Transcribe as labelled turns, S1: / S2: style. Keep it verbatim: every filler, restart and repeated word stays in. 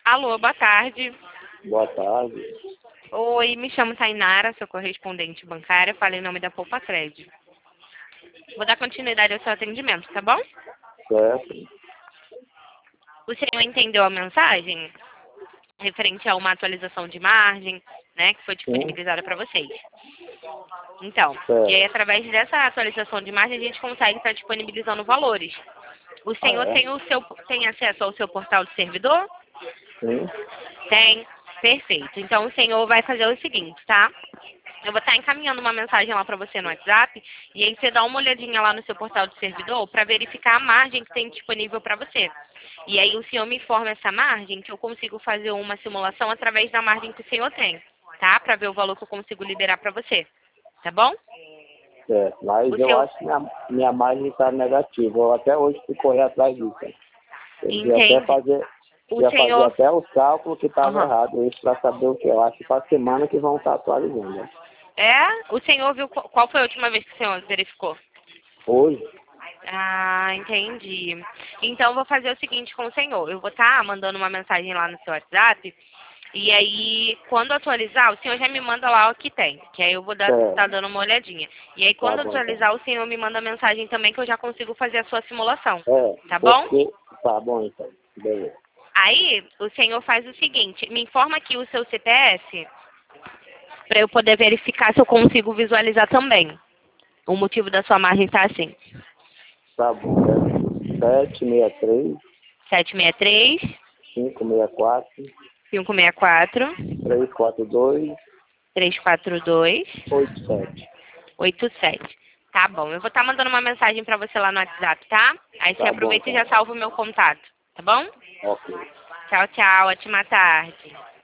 S1: Alô, boa tarde.
S2: Boa tarde.
S1: Oi, me chamo Tainara, sou correspondente bancária, falo em nome da Poupa Crédito. Vou dar continuidade ao seu atendimento, tá bom?
S2: Certo.
S1: O senhor entendeu a mensagem referente a uma atualização de margem, né, que foi disponibilizada para vocês? Então,
S2: Certo.
S1: e aí através dessa atualização de margem a gente consegue estar disponibilizando valores. O senhor
S2: Ah, é?
S1: tem, o seu, tem acesso ao seu portal de servidor?
S2: Sim.
S1: Tem? Perfeito. Então o senhor vai fazer o seguinte, tá? Eu vou estar encaminhando uma mensagem lá para você no WhatsApp e aí você dá uma olhadinha lá no seu portal de servidor para verificar a margem que tem disponível para você. E aí o senhor me informa essa margem que eu consigo fazer uma simulação através da margem que o senhor tem, tá? Para ver o valor que eu consigo liberar para você. Tá bom?
S2: Certo. Mas
S1: O
S2: eu
S1: seu...
S2: acho que minha, minha margem está negativa. Eu até hoje fui correr atrás disso. Eu ia até
S1: Entende?
S2: fazer,
S1: O
S2: ia fazer
S1: senhor...
S2: até os cálculos que estavam
S1: Aham.
S2: errados. Isso para saber o que eu acho que para semana que vão estar atualizando. Né?
S1: É? O senhor viu qual qual foi a última vez que o senhor verificou?
S2: Hoje?
S1: Ah, entendi. Então, eu vou fazer o seguinte com o senhor. Eu vou estar mandando uma mensagem lá no seu WhatsApp. E aí, quando atualizar, o senhor já me manda lá o que tem. Que aí eu vou estar
S2: Certo.
S1: dando uma olhadinha. E aí,
S2: Tá
S1: quando
S2: bom, então.
S1: atualizar, o senhor me manda mensagem também que eu já consigo fazer a sua simulação.
S2: É,
S1: Tá bom?
S2: porque... Tá bom, então. Beleza.
S1: Aí, o senhor faz o seguinte. Me informa aqui o seu C P F para eu poder verificar se eu consigo visualizar também. O motivo da sua margem está assim.
S2: Tá bom. É sete seis três,
S1: sete seis três,
S2: cinco seis quatro,
S1: cinco seis quatro,
S2: três quatro dois,
S1: três quatro dois,
S2: oito sete.
S1: oito sete. Tá bom, eu vou estar mandando uma mensagem para você lá no WhatsApp, tá? Aí você
S2: Tá bom,
S1: aproveita e já
S2: então.
S1: salva o meu contato, tá bom?
S2: Ok.
S1: Tchau, tchau, ótima tarde.